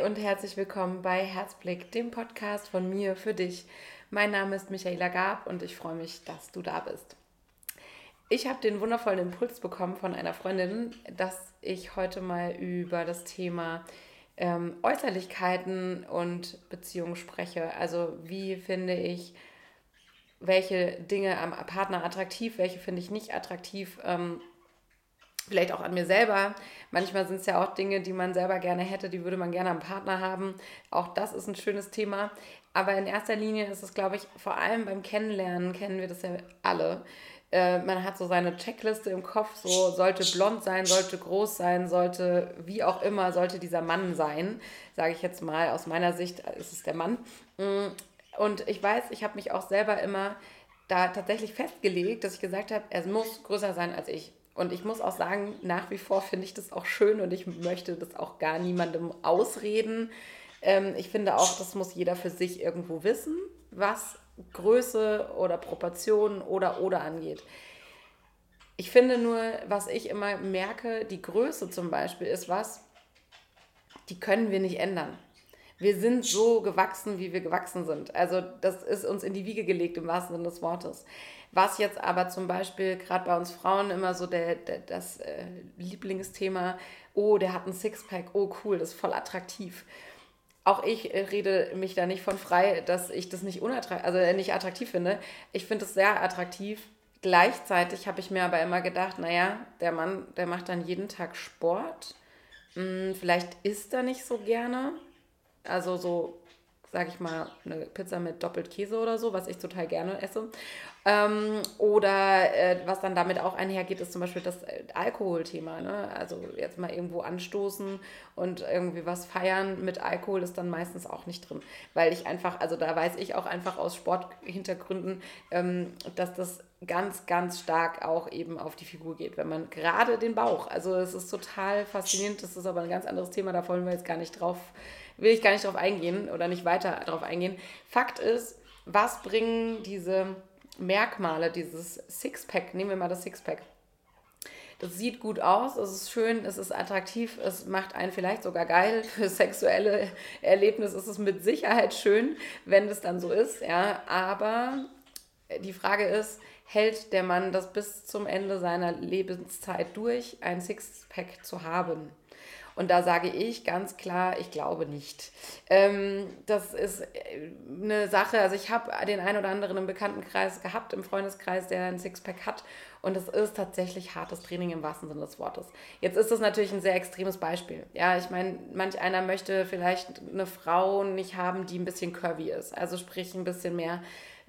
und herzlich willkommen bei Herzblick, dem Podcast von mir für dich. Mein Name ist Michaela Gab und ich freue mich, dass du da bist. Ich habe den wundervollen Impuls bekommen von einer Freundin, dass ich heute mal über das Thema Äußerlichkeiten und Beziehungen spreche. Also wie finde ich, welche Dinge am Partner attraktiv, welche finde ich nicht attraktiv. Vielleicht auch an mir selber. Manchmal sind es ja auch Dinge, die man selber gerne hätte, die würde man gerne am Partner haben. Auch das ist ein schönes Thema. Aber in erster Linie ist es, glaube ich, vor allem beim Kennenlernen, kennen wir das ja alle. Man hat so seine Checkliste im Kopf, so sollte blond sein, sollte groß sein, sollte wie auch immer, sollte dieser Mann sein. Sage ich jetzt mal, aus meiner Sicht ist es der Mann. Und ich weiß, ich habe mich auch selber immer da tatsächlich festgelegt, dass ich gesagt habe, er muss größer sein als ich. Und ich muss auch sagen, nach wie vor finde ich das auch schön und ich möchte das auch gar niemandem ausreden. Ich finde auch, das muss jeder für sich irgendwo wissen, was Größe oder Proportionen oder angeht. Ich finde nur, was ich immer merke, die Größe zum Beispiel ist was, die können wir nicht ändern. Wir sind so gewachsen, wie wir gewachsen sind. Also das ist uns in die Wiege gelegt, im wahrsten Sinne des Wortes. Was jetzt aber zum Beispiel gerade bei uns Frauen immer so das Lieblingsthema, oh, der hat einen Sixpack, oh cool, das ist voll attraktiv. Auch ich rede mich da nicht von frei, dass ich das nicht attraktiv finde. Ich finde es sehr attraktiv. Gleichzeitig habe ich mir aber immer gedacht, naja, der Mann, der macht dann jeden Tag Sport. Vielleicht isst er nicht so gerne. Also so, sag ich mal, eine Pizza mit doppelt Käse oder so, was ich total gerne esse. Was dann damit auch einhergeht, ist zum Beispiel das Alkoholthema. Ne? Also jetzt mal irgendwo anstoßen und irgendwie was feiern mit Alkohol ist dann meistens auch nicht drin. Weil ich einfach, also da weiß ich auch einfach aus Sporthintergründen, dass das ganz, ganz stark auch eben auf die Figur geht, wenn man gerade den Bauch, also es ist total faszinierend, das ist aber ein ganz anderes Thema, da wollen wir jetzt gar nicht drauf, will ich gar nicht drauf eingehen oder nicht weiter drauf eingehen. Fakt ist, was bringen diese Merkmale, dieses Sixpack, nehmen wir mal das Sixpack. Das sieht gut aus, es ist schön, es ist attraktiv, es macht einen vielleicht sogar geil. Für sexuelle Erlebnisse ist es mit Sicherheit schön, wenn es dann so ist, ja. Aber die Frage ist, hält der Mann das bis zum Ende seiner Lebenszeit durch, ein Sixpack zu haben? Und da sage ich ganz klar, ich glaube nicht. Das ist eine Sache, also ich habe den einen oder anderen im Bekanntenkreis gehabt, im Freundeskreis, der ein Sixpack hat. Und es ist tatsächlich hartes Training im wahrsten Sinne des Wortes. Jetzt ist das natürlich ein sehr extremes Beispiel. Ja, ich meine, manch einer möchte vielleicht eine Frau nicht haben, die ein bisschen curvy ist. Also sprich ein bisschen mehr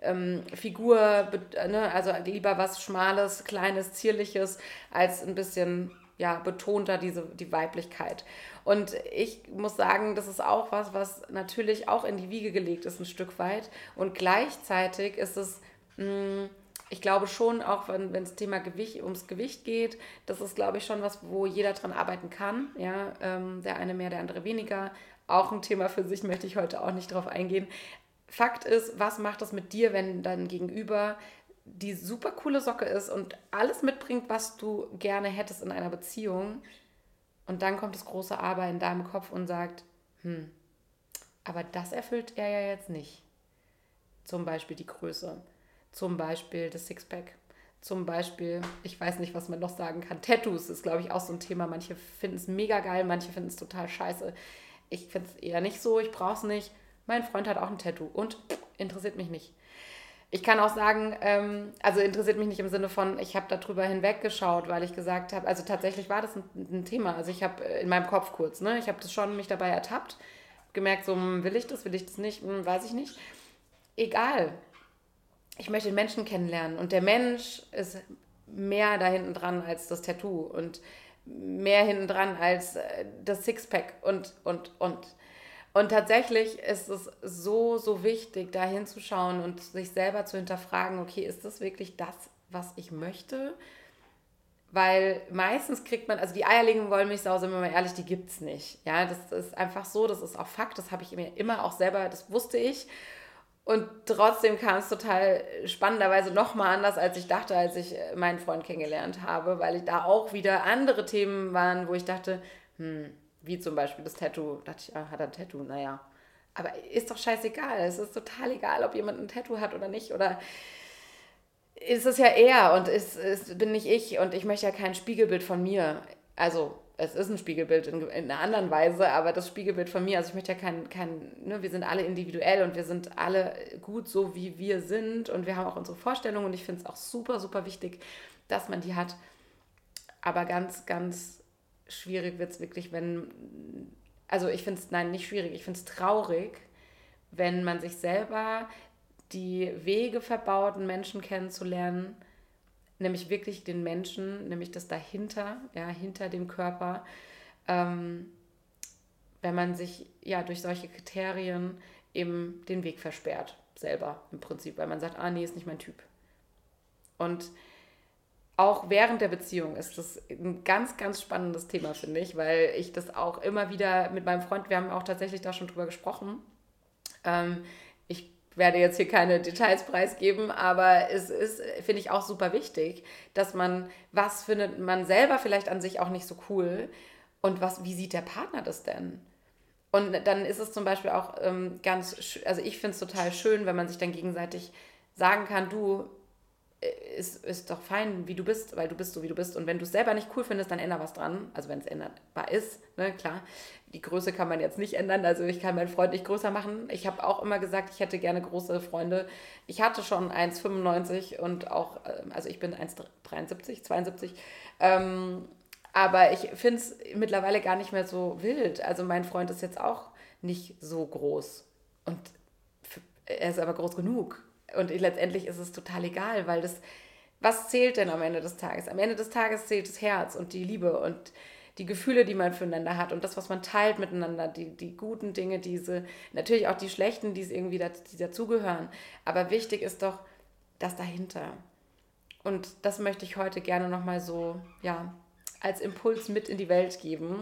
Figur, ne? Also lieber was Schmales, Kleines, Zierliches, als ein bisschen ja, betonter die Weiblichkeit. Und ich muss sagen, das ist auch was natürlich auch in die Wiege gelegt ist, ein Stück weit. Und gleichzeitig ist es, ich glaube schon, auch wenn das Thema ums Gewicht geht, das ist, glaube ich, schon was, wo jeder dran arbeiten kann. Ja, der eine mehr, der andere weniger. Auch ein Thema für sich, möchte ich heute auch nicht drauf eingehen. Fakt ist, was macht das mit dir, wenn dein Gegenüber die super coole Socke ist und alles mitbringt, was du gerne hättest in einer Beziehung. Und dann kommt das große Aber in deinem Kopf und sagt, aber das erfüllt er ja jetzt nicht. Zum Beispiel die Größe, zum Beispiel das Sixpack, zum Beispiel, ich weiß nicht, was man noch sagen kann, Tattoos ist, glaube ich, auch so ein Thema. Manche finden es mega geil, manche finden es total scheiße. Ich finde es eher nicht so, ich brauche es nicht. Mein Freund hat auch ein Tattoo und interessiert mich nicht. Ich kann auch sagen, also interessiert mich nicht im Sinne von, ich habe darüber hinweggeschaut, weil ich gesagt habe, also tatsächlich war das ein Thema. Also ich habe in meinem Kopf kurz, ne, ich habe das schon mich dabei ertappt, gemerkt, so will ich das nicht, weiß ich nicht. Egal, ich möchte den Menschen kennenlernen und der Mensch ist mehr da hinten dran als das Tattoo und mehr hinten dran als das Sixpack und. Und tatsächlich ist es so, so wichtig, da hinzuschauen und sich selber zu hinterfragen, okay, ist das wirklich das, was ich möchte? Weil meistens kriegt man, also die eierlegende Wollmilchsau, sind wir mal ehrlich, die gibt's nicht. Ja, das ist einfach so, das ist auch Fakt, das habe ich mir immer auch selber, das wusste ich. Und trotzdem kam es total spannenderweise nochmal anders, als ich dachte, als ich meinen Freund kennengelernt habe, weil ich da auch wieder andere Themen waren, wo ich dachte, Wie zum Beispiel das Tattoo. Da dachte ich, hat er ein Tattoo? Naja. Aber ist doch scheißegal. Es ist total egal, ob jemand ein Tattoo hat oder nicht. Oder ist es ja er und bin nicht ich und ich möchte ja kein Spiegelbild von mir. Also, es ist ein Spiegelbild in einer anderen Weise, aber das Spiegelbild von mir, also ich möchte ja ne, wir sind alle individuell und wir sind alle gut so, wie wir sind und wir haben auch unsere Vorstellungen und ich finde es auch super, super wichtig, dass man die hat. Aber ganz, ganz schwierig wird es wirklich, also ich finde es, nein, nicht schwierig, ich finde es traurig, wenn man sich selber die Wege verbaut, einen Menschen kennenzulernen, nämlich wirklich den Menschen, nämlich das dahinter, ja, hinter dem Körper, wenn man sich ja durch solche Kriterien eben den Weg versperrt, selber im Prinzip, weil man sagt, nee, ist nicht mein Typ. Und auch während der Beziehung ist das ein ganz, ganz spannendes Thema, finde ich, weil ich das auch immer wieder mit meinem Freund, wir haben auch tatsächlich da schon drüber gesprochen. Ich werde jetzt hier keine Details preisgeben, aber es ist, finde ich, auch super wichtig, dass was findet man selber vielleicht an sich auch nicht so cool und wie sieht der Partner das denn? Und dann ist es zum Beispiel auch also ich finde es total schön, wenn man sich dann gegenseitig sagen kann, du, ist doch fein, wie du bist, weil du bist so, wie du bist. Und wenn du es selber nicht cool findest, dann änder was dran. Also wenn es änderbar ist, ne, klar. Die Größe kann man jetzt nicht ändern. Also ich kann meinen Freund nicht größer machen. Ich habe auch immer gesagt, ich hätte gerne große Freunde. Ich hatte schon 1,95 und auch, also ich bin 1,73, 72. Aber ich finde es mittlerweile gar nicht mehr so wild. Also mein Freund ist jetzt auch nicht so groß. Und er ist aber groß genug. Und letztendlich ist es total egal, weil was zählt denn am Ende des Tages? Am Ende des Tages zählt das Herz und die Liebe und die Gefühle, die man füreinander hat und das, was man teilt miteinander, die guten Dinge, natürlich auch die schlechten, die dazugehören. Aber wichtig ist doch das dahinter. Und das möchte ich heute gerne nochmal so, ja, als Impuls mit in die Welt geben.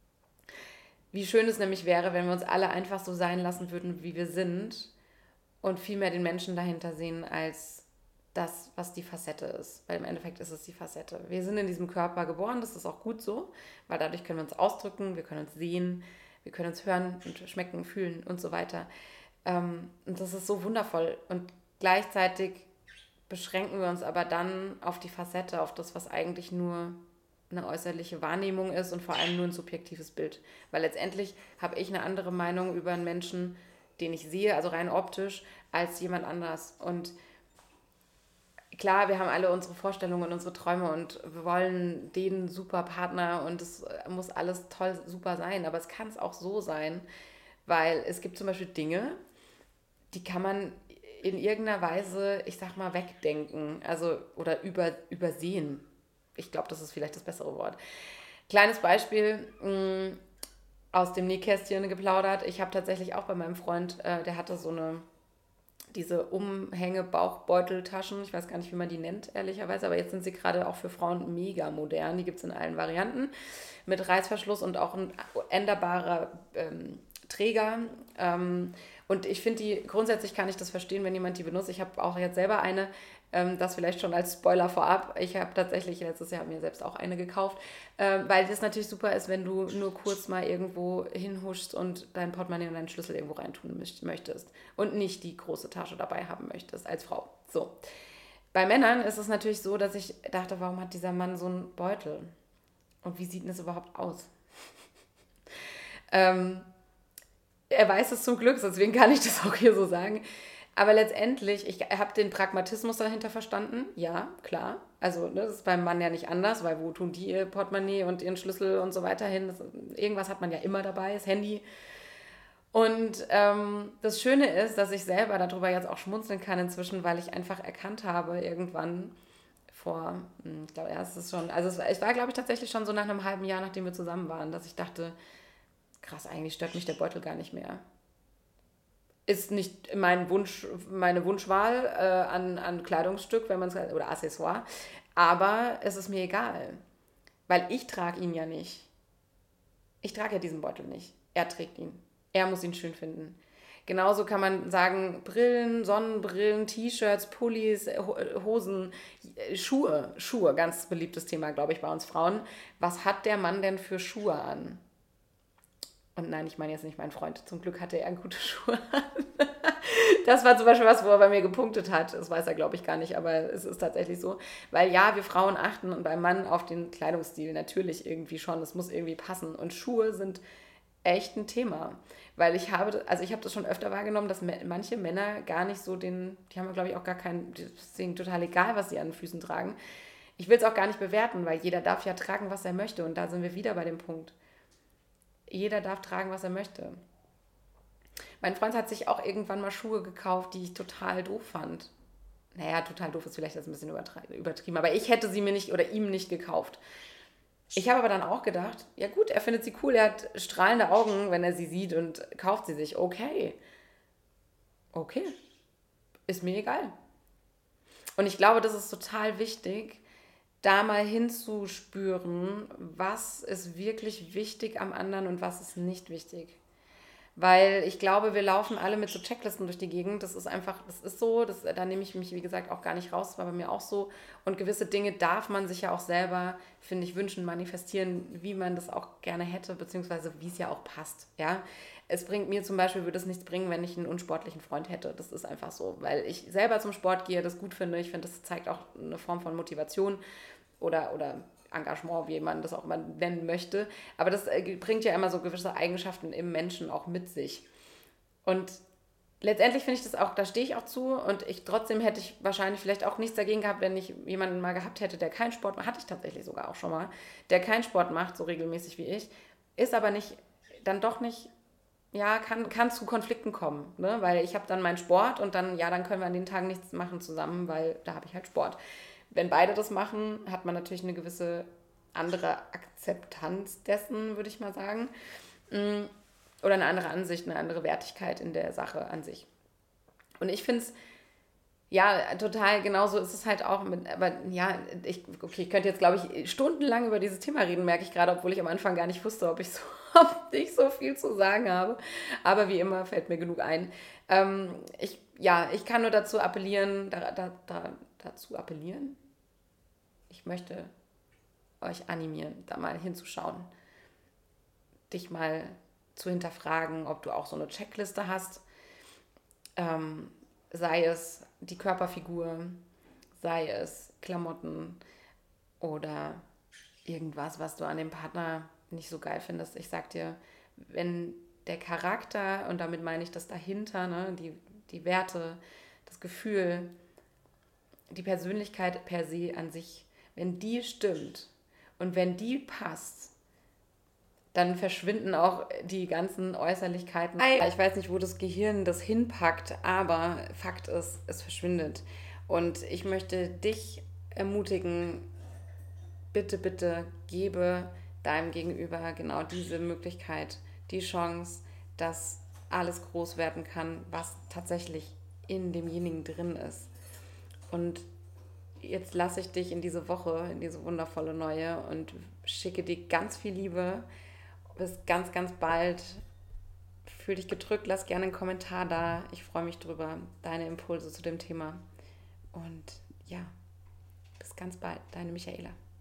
Wie schön es nämlich wäre, wenn wir uns alle einfach so sein lassen würden, wie wir sind und viel mehr den Menschen dahinter sehen als das, was die Facette ist. Weil im Endeffekt ist es die Facette. Wir sind in diesem Körper geboren, das ist auch gut so, weil dadurch können wir uns ausdrücken, wir können uns sehen, wir können uns hören und schmecken, fühlen und so weiter. Und das ist so wundervoll. Und gleichzeitig beschränken wir uns aber dann auf die Facette, auf das, was eigentlich nur eine äußerliche Wahrnehmung ist und vor allem nur ein subjektives Bild. Weil letztendlich habe ich eine andere Meinung über einen Menschen, den ich sehe, also rein optisch, als jemand anders. Und klar, wir haben alle unsere Vorstellungen und unsere Träume und wir wollen den super Partner und es muss alles toll, super sein. Aber es kann es auch so sein, weil es gibt zum Beispiel Dinge, die kann man in irgendeiner Weise, ich sag mal, wegdenken, also oder übersehen. Ich glaube, das ist vielleicht das bessere Wort. Kleines Beispiel, aus dem Nähkästchen geplaudert. Ich habe tatsächlich auch bei meinem Freund, der hatte diese Umhänge-Bauchbeuteltaschen. Ich weiß gar nicht, wie man die nennt, ehrlicherweise, aber jetzt sind sie gerade auch für Frauen mega modern. Die gibt es in allen Varianten mit Reißverschluss und auch ein änderbarer Träger. Und ich finde grundsätzlich kann ich das verstehen, wenn jemand die benutzt. Ich habe auch jetzt selber eine, das vielleicht schon als Spoiler vorab. Ich habe tatsächlich letztes Jahr mir selbst auch eine gekauft, weil das natürlich super ist, wenn du nur kurz mal irgendwo hinhuschst und dein Portemonnaie und deinen Schlüssel irgendwo reintun möchtest und nicht die große Tasche dabei haben möchtest als Frau. So. Bei Männern ist es natürlich so, dass ich dachte, warum hat dieser Mann so einen Beutel? Und wie sieht denn das überhaupt aus? Er weiß es zum Glück, deswegen kann ich das auch hier so sagen. Aber letztendlich, ich habe den Pragmatismus dahinter verstanden. Ja, klar. Also das ist beim Mann ja nicht anders, weil wo tun die ihr Portemonnaie und ihren Schlüssel und so weiter hin? Irgendwas hat man ja immer dabei, das Handy. Und das Schöne ist, dass ich selber darüber jetzt auch schmunzeln kann inzwischen, weil ich einfach erkannt habe, irgendwann ich glaube, es ist schon, also es war, glaube ich, tatsächlich schon so nach einem halben Jahr, nachdem wir zusammen waren, dass ich dachte, krass, eigentlich stört mich der Beutel gar nicht mehr. Ist nicht meine Wunschwahl an Kleidungsstück, oder Accessoire, aber es ist mir egal, weil ich trage ihn ja nicht. Ich trage ja diesen Beutel nicht. Er trägt ihn. Er muss ihn schön finden. Genauso kann man sagen, Brillen, Sonnenbrillen, T-Shirts, Pullis, Hosen, Schuhe, ganz beliebtes Thema, glaube ich, bei uns Frauen. Was hat der Mann denn für Schuhe an? Und nein, ich meine jetzt nicht meinen Freund. Zum Glück hatte er gute Schuhe an. Das war zum Beispiel was, wo er bei mir gepunktet hat. Das weiß er, glaube ich, gar nicht, aber es ist tatsächlich so. Weil ja, wir Frauen achten und beim Mann auf den Kleidungsstil natürlich irgendwie schon. Es muss irgendwie passen. Und Schuhe sind echt ein Thema. Weil ich habe das schon öfter wahrgenommen, dass manche Männer gar nicht so die haben, glaube ich, auch gar keinen, das ist denen total egal, was sie an den Füßen tragen. Ich will es auch gar nicht bewerten, weil jeder darf ja tragen, was er möchte. Und da sind wir wieder bei dem Punkt. Jeder darf tragen, was er möchte. Mein Freund hat sich auch irgendwann mal Schuhe gekauft, die ich total doof fand. Naja, total doof ist vielleicht das ein bisschen übertrieben, aber ich hätte sie mir nicht oder ihm nicht gekauft. Ich habe aber dann auch gedacht, ja gut, er findet sie cool, er hat strahlende Augen, wenn er sie sieht und kauft sie sich. Okay, okay, ist mir egal. Und ich glaube, das ist total wichtig, da mal hinzuspüren, was ist wirklich wichtig am anderen und was ist nicht wichtig. Weil ich glaube, wir laufen alle mit so Checklisten durch die Gegend. Das ist einfach, das ist so, da nehme ich mich, wie gesagt, auch gar nicht raus. Das war bei mir auch so. Und gewisse Dinge darf man sich ja auch selber, finde ich, wünschen, manifestieren, wie man das auch gerne hätte, beziehungsweise wie es ja auch passt. Ja? Es bringt mir zum Beispiel, würde es nichts bringen, wenn ich einen unsportlichen Freund hätte. Das ist einfach so, weil ich selber zum Sport gehe, das gut finde. Ich finde, das zeigt auch eine Form von Motivation oder Engagement, wie man das auch immer nennen möchte. Aber das bringt ja immer so gewisse Eigenschaften im Menschen auch mit sich. Und letztendlich finde ich das auch, da stehe ich auch zu und trotzdem hätte ich wahrscheinlich vielleicht auch nichts dagegen gehabt, wenn ich jemanden mal gehabt hätte, der keinen Sport macht, hatte ich tatsächlich sogar auch schon mal, der keinen Sport macht, so regelmäßig wie ich, ist aber nicht, dann doch nicht, ja, kann zu Konflikten kommen, ne? Weil ich habe dann meinen Sport und dann, ja, dann können wir an den Tagen nichts machen zusammen, weil da habe ich halt Sport. Wenn beide das machen, hat man natürlich eine gewisse andere Akzeptanz dessen, würde ich mal sagen. Oder eine andere Ansicht, eine andere Wertigkeit in der Sache an sich. Und ich finde es, ja, total genauso ist es halt auch mit, aber ja, ich könnte jetzt, glaube ich, stundenlang über dieses Thema reden, merke ich gerade, obwohl ich am Anfang gar nicht wusste, ob ich so viel zu sagen habe. Aber wie immer fällt mir genug ein. Ich kann nur dazu appellieren, dazu appellieren. Ich möchte euch animieren, da mal hinzuschauen, dich mal zu hinterfragen, ob du auch so eine Checkliste hast, sei es die Körperfigur, sei es Klamotten oder irgendwas, was du an dem Partner nicht so geil findest. Ich sag dir, wenn der Charakter, und damit meine ich das dahinter, ne, die Werte, das Gefühl, die Persönlichkeit per se an sich, wenn die stimmt und wenn die passt, dann verschwinden auch die ganzen Äußerlichkeiten. Ich weiß nicht, wo das Gehirn das hinpackt, aber Fakt ist, es verschwindet. Und ich möchte dich ermutigen, bitte, bitte gebe deinem Gegenüber genau diese Möglichkeit, die Chance, dass alles groß werden kann, was tatsächlich in demjenigen drin ist. Und jetzt lasse ich dich in diese Woche, in diese wundervolle neue und schicke dir ganz viel Liebe. Bis ganz, ganz bald. Fühl dich gedrückt, lass gerne einen Kommentar da. Ich freue mich drüber, deine Impulse zu dem Thema. Und ja, bis ganz bald, deine Michaela.